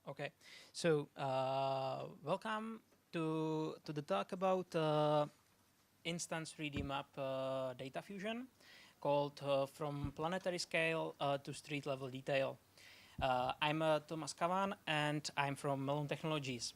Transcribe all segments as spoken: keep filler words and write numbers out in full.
Okay, so uh, welcome to to the talk about uh, instance three D map uh, data fusion, called uh, From Planetary Scale uh, to Street Level Detail. Uh, I'm uh, Thomas Kavan, and I'm from Melon Technologies.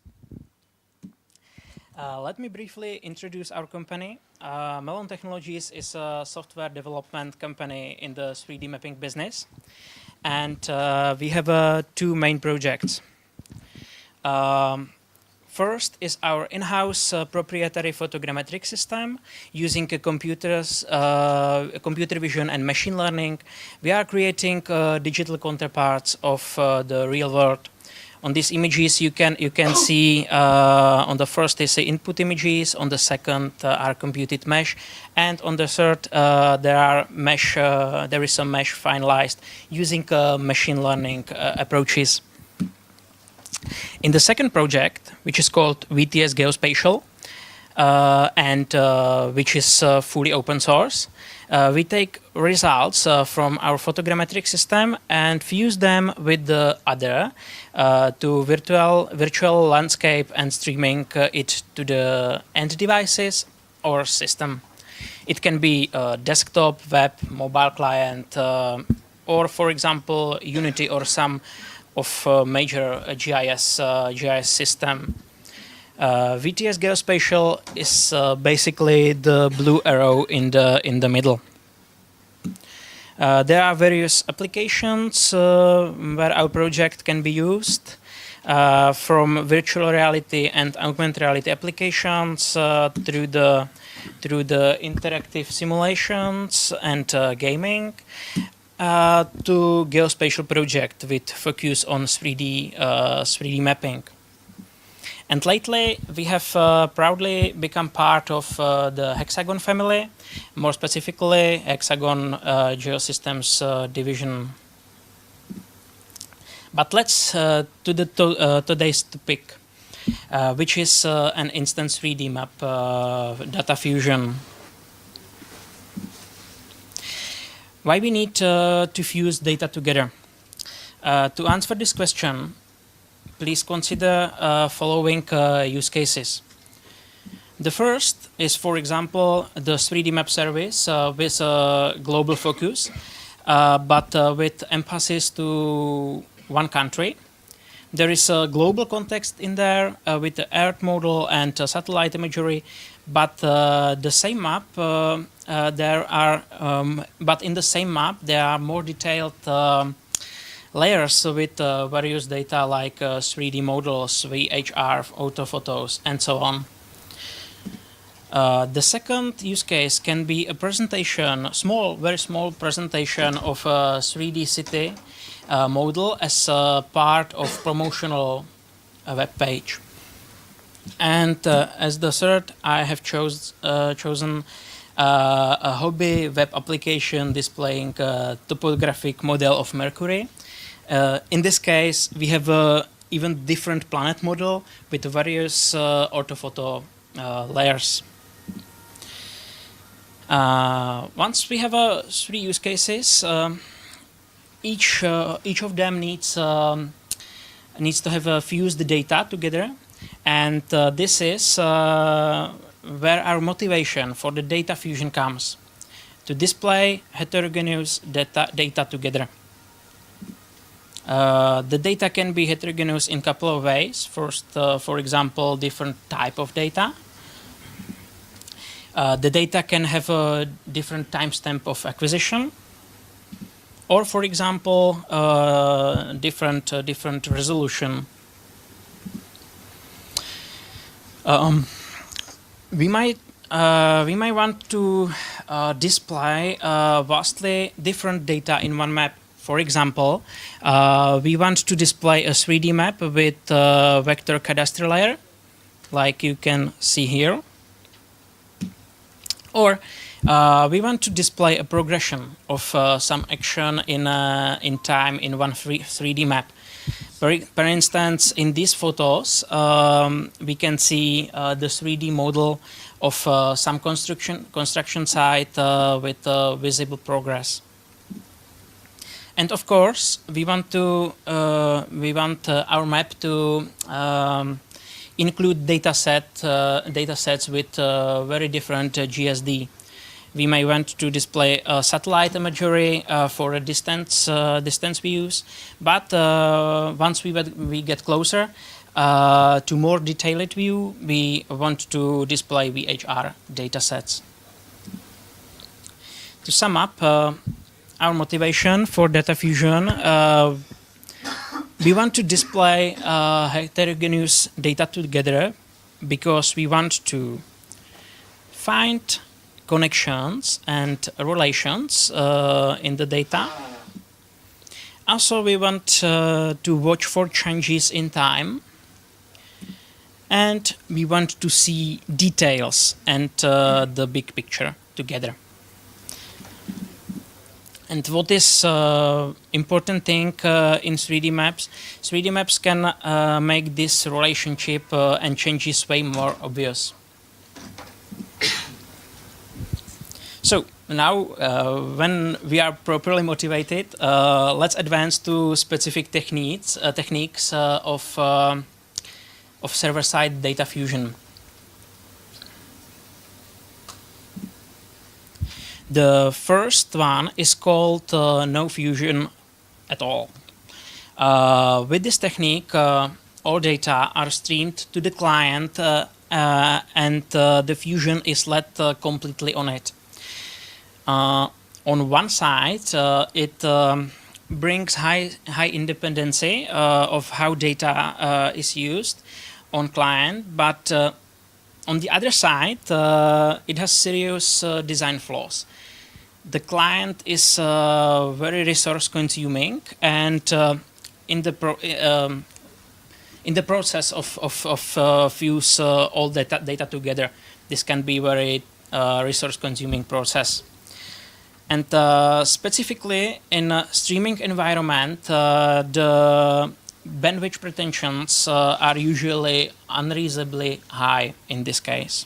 Uh, let me briefly introduce our company. Uh, Melon Technologies is a software development company in the three D mapping business, and uh, we have uh, two main projects. Um, First is our in-house uh, proprietary photogrammetric system using a computers, uh, computer vision and machine learning. We are creating uh, digital counterparts of uh, the real world. On these images, you can you can see uh, on the first is the input images, on the second uh, are computed mesh, and on the third uh, there are mesh. Uh, there is some mesh finalized using uh, machine learning uh, approaches. In the second project, which is called V T S Geospatial, uh, and uh, which is uh, fully open source, uh, we take results uh, from our photogrammetric system and fuse them with the other uh, to virtual virtual landscape and streaming uh, it to the end devices or system. It can be a desktop, web, mobile client, uh, or, for example, Unity or some of uh, major uh, G I S uh, G I S system. Uh, V T S Geospatial is uh, basically the blue arrow in the in the middle. Uh, there are various applications uh, where our project can be used, uh, from virtual reality and augmented reality applications uh, through the through the interactive simulations and uh, gaming. Uh, to geospatial project with focus on three D uh, three D mapping. And lately, we have uh, proudly become part of uh, the Hexagon family, more specifically, Hexagon uh, Geosystems uh, division. But let's uh, to the to, uh, today's topic, uh, which is uh, an instance three D map uh, data fusion. Why we need uh, to fuse data together? Uh, to answer this question, please consider uh, following uh, use cases. The first is, for example, the three D map service uh, with a global focus, uh, but uh, with emphasis to one country. There is a global context in there uh, with the Earth model and uh, satellite imagery, but uh, the same map uh, uh, there are, um, but in the same map there are more detailed um, layers with uh, various data like uh, three D models, V H R, autophotos, and so on. Uh, the second use case can be a presentation, small, very small presentation of a three D city uh, model as a part of promotional uh, web page. And uh, as the third, I have chose, uh, chosen uh, a hobby web application displaying a topographic model of Mercury. Uh, in this case, we have a even different planet model with various uh, orthophoto uh, layers. Uh, once we have uh, three use cases, um, each uh, each of them needs um, needs to have uh, fused the data together, and uh, this is uh, where our motivation for the data fusion comes, to display heterogeneous data data together. Uh, the data can be heterogeneous in a couple of ways. First, uh, for example, different type of data. Uh, the data can have a different timestamp of acquisition, or, for example, uh, different uh, different resolution. Um, we might uh, we might want to uh, display uh, vastly different data in one map. For example, uh, we want to display a three D map with a vector cadastre layer, like you can see here. Or uh, we want to display a progression of uh, some action in uh, in time in one three D map. For, for instance, in these photos, um, we can see uh, the three D model of uh, some construction construction site uh, with uh, visible progress. and of course, we want to uh, we want uh, our map to um, include data set uh, data sets with uh, very different uh, G S D. We may want to display a satellite imagery uh, for a distance uh, distance views, but uh, once we we get closer uh, to more detailed view, we want to display V H R data sets. To sum up, uh, our motivation for data fusion, uh, we want to display uh, heterogeneous data together because we want to find connections and relations uh, in the data. Also, we want uh, to watch for changes in time, and we want to see details and uh, the big picture together. And what is uh, important thing uh, in three D maps? three D maps can uh, make this relationship uh, and changes way more obvious. So now, uh, when we are properly motivated, uh, let's advance to specific techniques uh, techniques uh, of uh, of server-side data fusion. The first one is called uh, no fusion at all. Uh, with this technique, uh, all data are streamed to the client uh, uh, and uh, the fusion is led uh, completely on it. Uh, on one side, uh, it um, brings high, high independency uh, of how data uh, is used on client, but uh, on the other side, uh, it has serious uh, design flaws. The client is uh, very resource consuming, and uh, in the pro um, in the process of of, of uh, fuse uh, all data data together, this can be very uh, resource consuming process. And uh, specifically in a streaming environment, uh, the bandwidth pretensions uh, are usually unreasonably high in this case.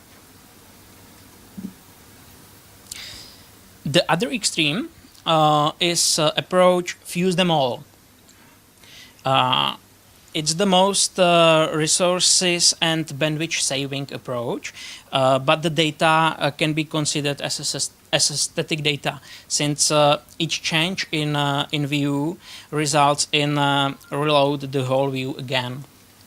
The other extreme uh, is uh, approach fuse them all. Uh, it's the most uh, resources and bandwidth saving approach, uh, but the data uh, can be considered as a, as a static data, since uh, each change in, uh, in view results in uh, reload the whole view again.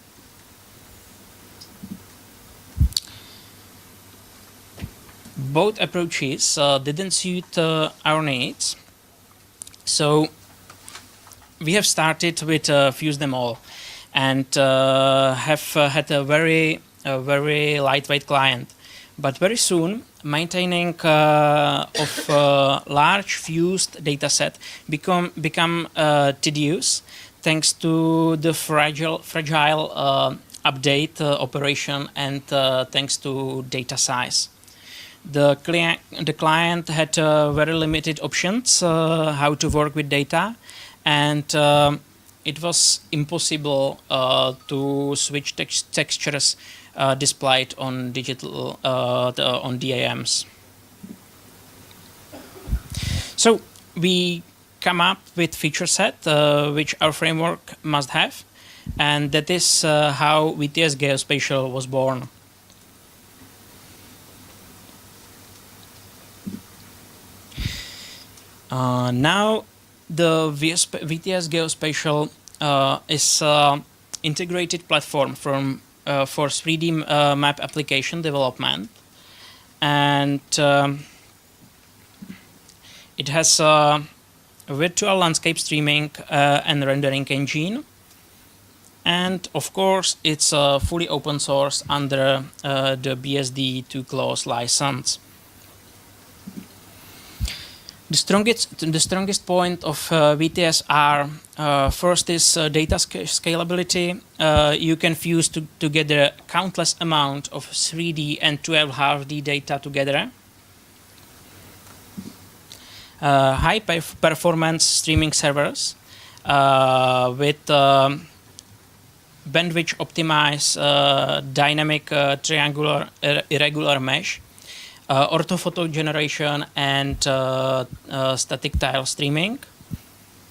Both approaches uh, didn't suit uh, our needs, so we have started with uh, fuse them all, and uh, have uh, had a very, a very lightweight client. But very soon, maintaining uh, of uh, large fused dataset become become uh, tedious, thanks to the fragile fragile uh, update uh, operation and uh, thanks to data size. The client, the client had uh, very limited options uh, how to work with data, and uh, it was impossible uh, to switch tex textures uh, displayed on digital uh, the, on D A Ms. So we come up with feature set uh, which our framework must have, and that is uh, how V T S Geospatial was born. Uh, now, the V T S Geospatial uh, is an integrated platform from, uh, for three D uh, map application development, and um, it has a virtual landscape streaming uh, and rendering engine, and of course, it's uh, fully open source under uh, the B S D two clause license. The strongest, the strongest point of uh, V T S are uh, first is uh, data sc scalability. Uh, you can fuse to, together countless amount of three D and twelve half D data together. Uh, high perf performance streaming servers uh, with um, bandwidth optimized uh, dynamic uh, triangular ir irregular mesh. Uh, orthophoto generation and uh, uh, static tile streaming.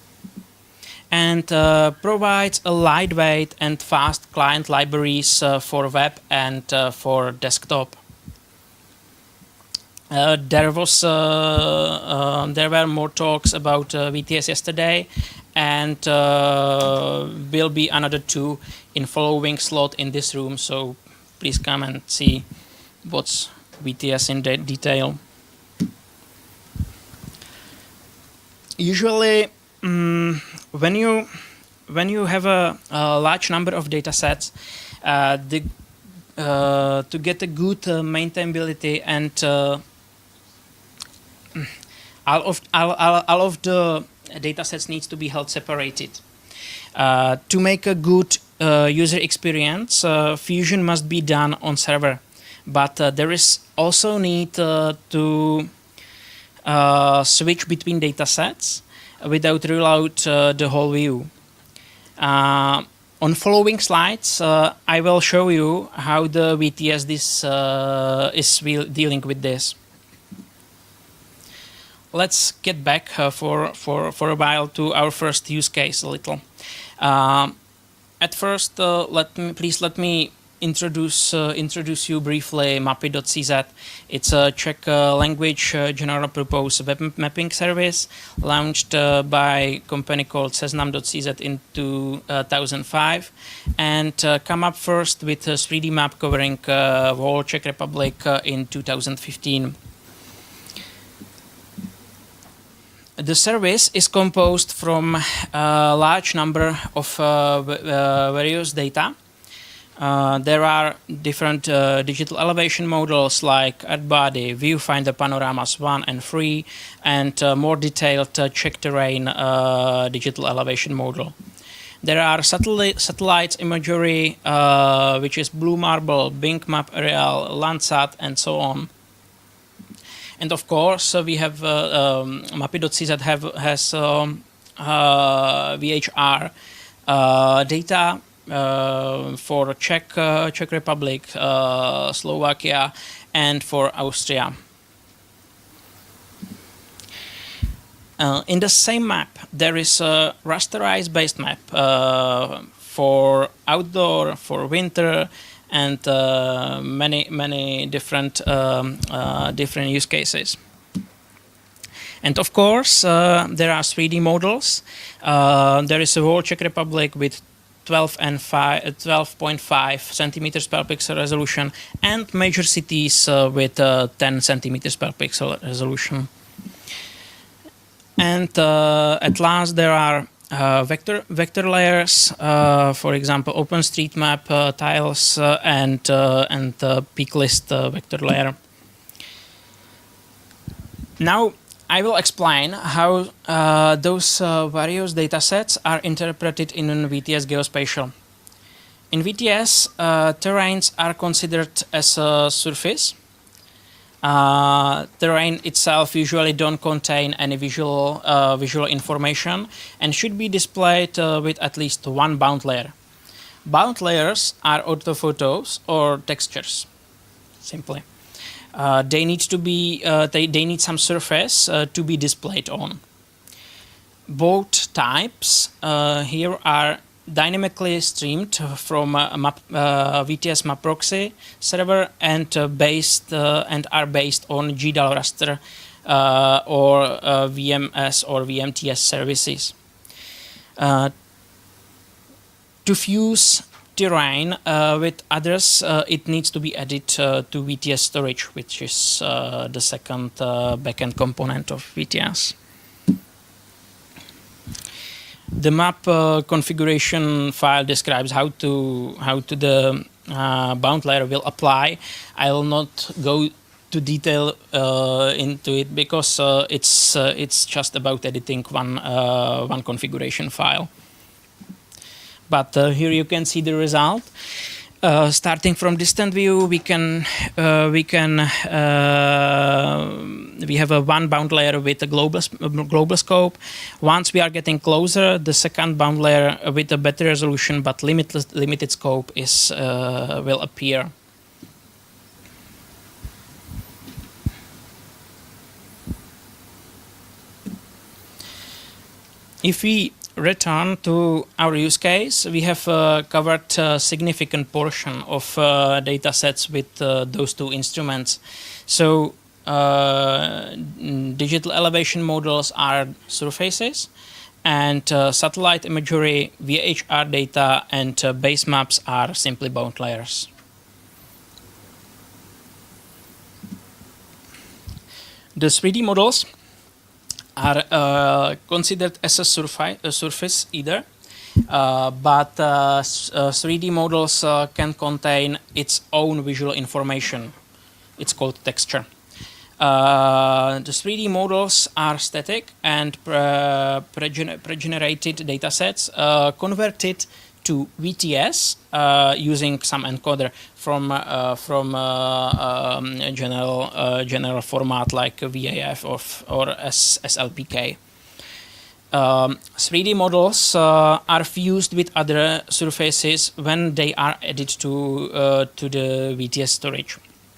and uh, provides a lightweight and fast client libraries uh, for web and uh, for desktop. Uh, there was uh, uh, there were more talks about uh, V T S yesterday, and uh, will be another two in following slot in this room. So please come and see what's V T S in de detail. Usually, um, when you when you have a, a large number of data sets, uh, the uh, to get a good uh, maintainability and uh, all of all, all, all of the data sets needs to be held separated. Uh, to make a good uh, user experience, uh, fusion must be done on server, but uh, there is also need uh, to uh, switch between data sets without rule out uh, the whole view. Uh, on following slides, uh, I will show you how the V T S this uh, is dealing with this. Let's get back uh, for, for, for a while to our first use case a little. Um, at first, uh, let me, please let me introduce, uh, introduce you briefly Mapy dot C Z. It's a Czech uh, language uh, general purpose web mapping service launched uh, by a company called Seznam dot C Z in two thousand five and uh, come up first with a three D map covering uh, whole Czech Republic uh, in two thousand fifteen. The service is composed from a large number of uh, uh, various data. Uh, there are different uh, digital elevation models like ArcBody, Viewfinder Panoramas one and three, and uh, more detailed uh, Czech terrain uh, digital elevation model. There are satellite, satellite imagery, uh, which is Blue Marble, Bing Map Aerial, Landsat, and so on. And of course, uh, we have uh, um, Mapy dot C Z have, has um, uh, V H R uh, data uh, for Czech, uh, Czech Republic, uh, Slovakia, and for Austria. Uh, in the same map, there is a rasterized-based map uh, for outdoor, for winter, and uh, many many different um, uh, different use cases. And of course, uh, there are three D models. Uh, there is a whole Czech Republic with twelve point five centimeters per pixel resolution, and major cities uh, with uh, ten centimeters per pixel resolution. And uh, at last, there are Uh, vector vector layers, uh, for example, OpenStreetMap uh, tiles uh, and uh, and the peak list uh, vector layer. Now I will explain how uh, those uh, various datasets are interpreted in V T S Geospatial. In V T S, uh, terrains are considered as a surface. Uh, terrain itself usually don't contain any visual uh, visual information and should be displayed uh, with at least one bound layer. Bound layers are orthophotos or textures, simply. Uh, they need to be uh, they, they need some surface uh, to be displayed on. Both types uh, here are dynamically streamed from a map, uh, V T S map proxy server and uh, based uh, and are based on G D A L raster uh, or uh, V M S or V M T S services. Uh, to fuse terrain uh, with others, uh, it needs to be added uh, to V T S storage, which is uh, the second uh, backend component of V T S. The map uh, configuration file describes how to how to the uh, bound layer will apply. I will not go to detail uh, into it because uh, it's uh, it's just about editing one uh, one configuration file. But uh, here you can see the result. Uh, starting from distant view, we can uh, we can uh, we have a one bound layer with a global global scope. Once we are getting closer, the second bound layer with a better resolution but limited limited scope is uh, will appear. If we return to our use case, we have uh, covered a significant portion of uh, data sets with uh, those two instruments. So uh, digital elevation models are surfaces, and uh, satellite imagery, V H R data, and uh, base maps are simply bound layers. The three D models are uh, considered as a, surfi a surface either, uh, but uh, uh, three D models uh, can contain its own visual information. It's called texture. Uh, the three D models are static and pre-generated pre data sets uh, converted to V T S uh, using some encoder from uh, from uh, um, general uh, general format like V A F or or S L P K. Um, three D models uh, are fused with other surfaces when they are added to uh, to the V T S storage.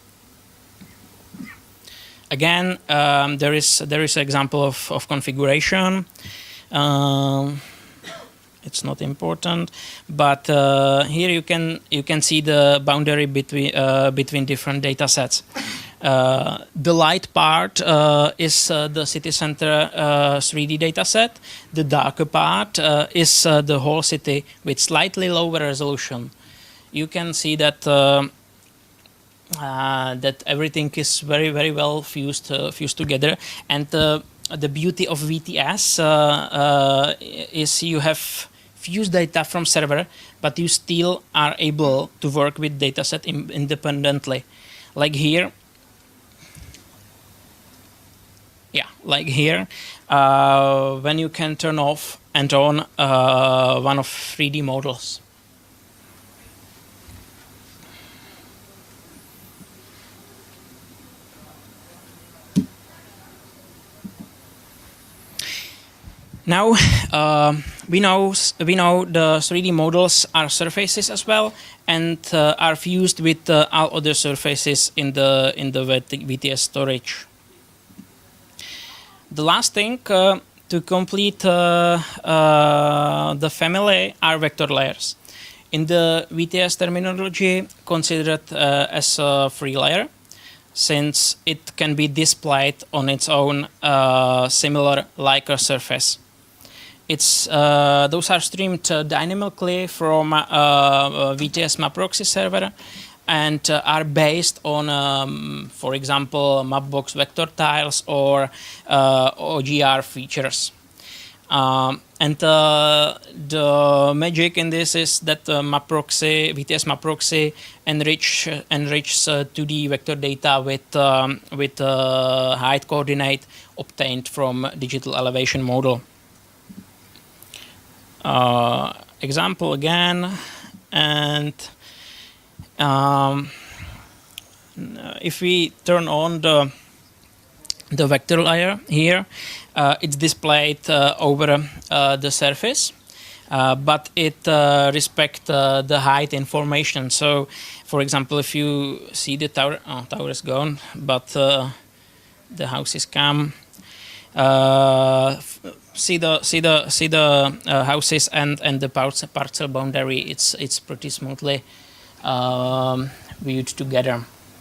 Again, um, there is there is an example of, of configuration. Um, it's not important, but uh, here you can you can see the boundary between uh, between different data sets. Uh, the light part uh, is uh, the city center uh, three D data set. The darker part uh, is uh, the whole city with slightly lower resolution. You can see that. Uh, Uh, that everything is very very well fused uh, fused together, and uh, the beauty of V T S uh, uh, is you have fused data from server, but you still are able to work with dataset in independently, like here. Yeah, like here, uh, when you can turn off and on uh, one of three D models. Now uh, we know we know the three D models are surfaces as well, and uh, are fused with uh, all other surfaces in the in the V T S storage. The last thing uh, to complete uh, uh, the family are vector layers. In the V T S terminology, considered uh, as a free layer, since it can be displayed on its own, uh, similar like a surface. It's uh, those are streamed uh, dynamically from uh, uh, V T S Mapproxy server, and uh, are based on, um, for example, Mapbox vector tiles or uh, O G R features. Um, and uh, the magic in this is that uh, Mapproxy, V T S Mapproxy enrich enriches uh, two D vector data with um, with uh, height coordinate obtained from digital elevation model. Uh, example again, and um, if we turn on the the vector layer here, uh, it's displayed uh, over uh, the surface, uh, but it uh, respects uh, the height information. So, for example, if you see the tower, oh, tower is gone, but uh, the house is come. Uh, see the see the see the uh, houses and and the parcel parcel boundary. It's it's pretty smoothly um, viewed together.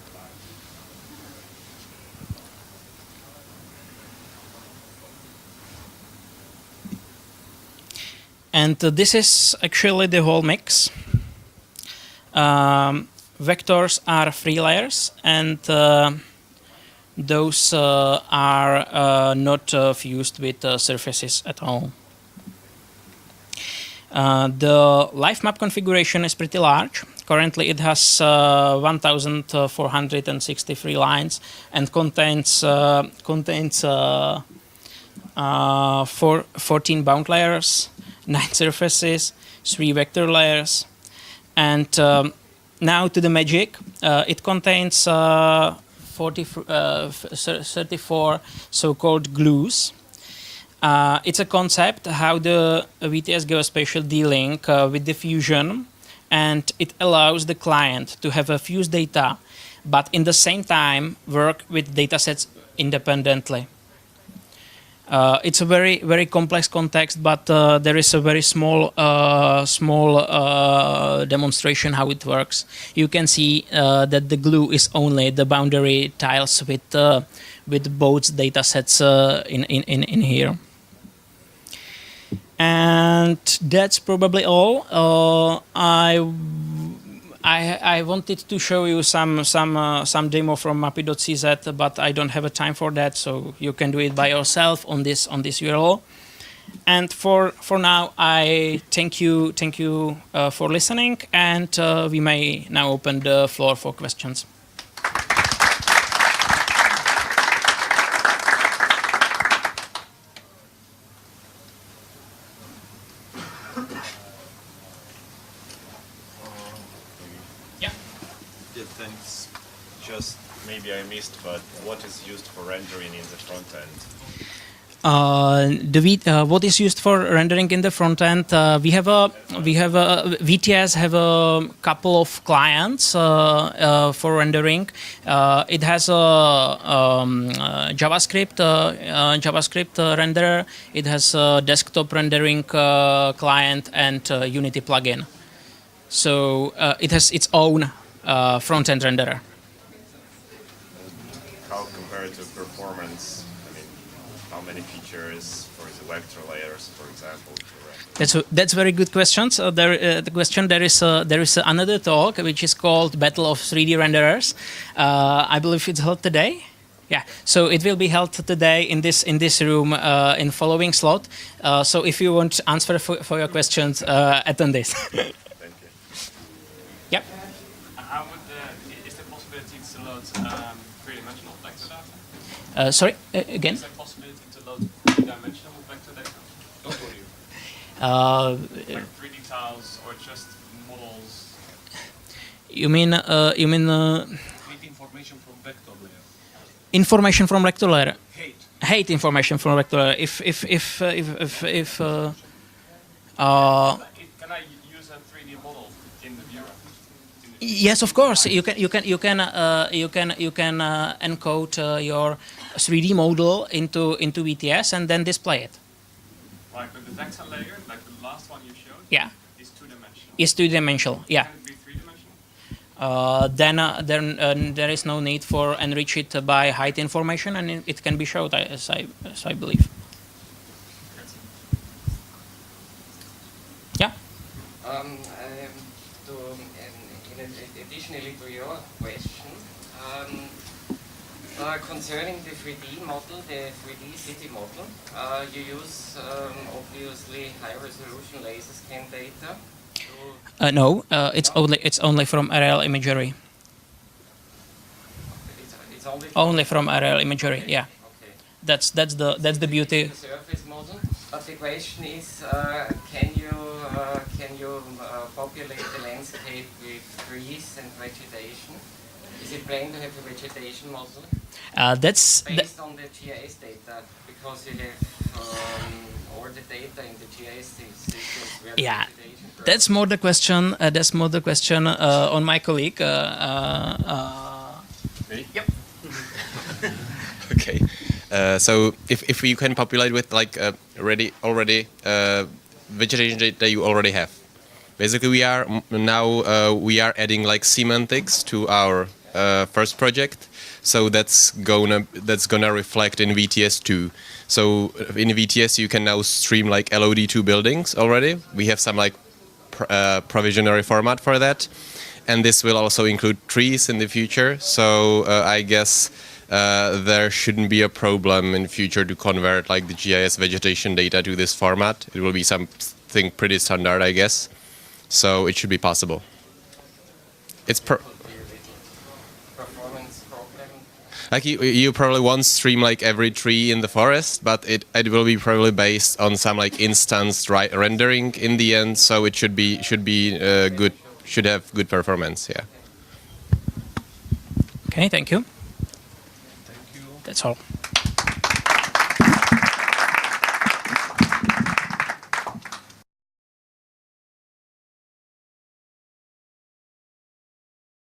And uh, this is actually the whole mix. Um, vectors are free layers, and uh, those uh, are uh, not uh, fused with uh, surfaces at all. Uh, the live map configuration is pretty large. Currently it has uh, one thousand four hundred sixty-three lines and contains uh, contains uh, uh, four, fourteen bound layers, nine surfaces, three vector layers, and um, now to the magic. Uh, it contains uh, forty, uh, thirty-four so-called glues. Uh, it's a concept how the V T S geospatial D-Link uh, with diffusion, and it allows the client to have a fused data, but in the same time work with datasets independently. Uh, it's a very very complex context, but uh, there is a very small uh, small uh, demonstration how it works. You can see uh, that the glue is only the boundary tiles with uh, with both data sets uh, in, in in in here. And that's probably all. Uh, I. I, I wanted to show you some some uh, some demo from mappy dot c z, but I don't have a time for that, so you can do it by yourself on this on this U R L. And for for now, I thank you thank you uh, for listening, and uh, we may now open the floor for questions. Thanks. Just maybe I missed, but what is used for rendering in the front end? Uh, the v, uh, what is used for rendering in the front end? Uh, we have a we have a V T S have a couple of clients uh, uh, for rendering. Uh, it has a um, uh, JavaScript uh, uh, JavaScript uh, renderer. It has a desktop rendering uh, client and uh, Unity plugin. So uh, it has its own Uh, front-end renderer. How compared to performance? I mean, how many features for the vector layers, for example? That's a, that's very good question. So there, uh, the question there is uh, there is another talk which is called Battle of three D Renderers. Uh, I believe it's held today. Yeah, so it will be held today in this in this room uh, in following slot. Uh, so if you want to answer for, for your questions, uh, attend this. Thank you. Yep. Um, three-dimensional vector data? Uh, sorry, uh, again? Is there a possibility to load three-dimensional vector data? Don't worry. Uh, like three D tiles or just models? You mean, uh, you mean... Uh, Read information from vector layer. Information from vector layer? Hate. Hate information from vector layer. If, if, if, uh, if, if, if uh, uh, Can I use a three D model in the viewer? Yes, of course. You can you can you can uh, you can you can uh, encode uh, your three D model into into V T S and then display it. Like with the vector layer, like the last one you showed. Yeah. Is two dimensional. Is two dimensional. Yeah. Can it be three dimensional? Uh, then uh, then uh, there is no need for enrich it by height information, and it can be showed as I as I believe. Yeah. Um, um, to, um, in, in additionally to your question, um, uh, concerning the three D model, the three D city model, uh, you use um, obviously high resolution laser scan data. Uh, no, uh, it's no? only it's only from aerial imagery. It's, it's only from only from aerial imagery. Okay. Yeah. Okay. That's that's the that's the beauty. The surface model. But the question is, uh, can you uh, can you uh, populate the landscape with trees and vegetation? Is it planned to have a vegetation model? Uh, that's based on the G I S data, because you have um, all the data in the G I S systems where yeah. vegetation grows. That's more the question. Uh, that's more the question uh, on my colleague. Uh, uh, uh, Me? Yep. Okay. Uh, so if, if you can populate with like uh, already already uh, vegetation that you already have, basically we are now uh, we are adding like semantics to our uh, first project, so that's gonna that's gonna reflect in V T S two. So in V T S you can now stream like L O D two buildings already. We have some like pr uh, provisionary format for that, and this will also include trees in the future. So uh, I guess. Uh, there shouldn't be a problem in future to convert like the G I S vegetation data to this format. It will be something pretty standard, I guess. So it should be possible. It's per performance problem. like you, you probably won't stream like every tree in the forest, but it it will be probably based on some like instanced right rendering in the end. So it should be should be uh, good, should have good performance. Yeah. Okay, thank you. That's all.